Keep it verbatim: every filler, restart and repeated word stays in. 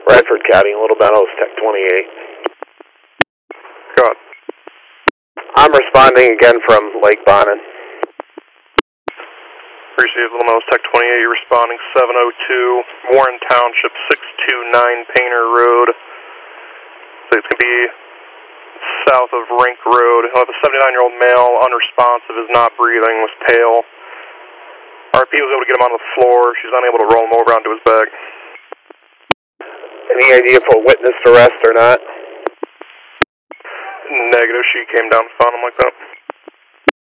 Radford County, Little Meadows, Tech twenty-eight. Go ahead. I'm responding again from Lake Bonnet. Received Little Meadows, Tech twenty-eight, you're responding seven oh two, Warren Township, six two nine Painter Road. So it's going to be south of Rink Road. He'll have a seventy-nine-year-old male, unresponsive, is not breathing, was pale. R P was able to get him on the floor. She's unable to roll him over onto his back. Any idea if a witness arrest or not? Negative. She came down and found him like that.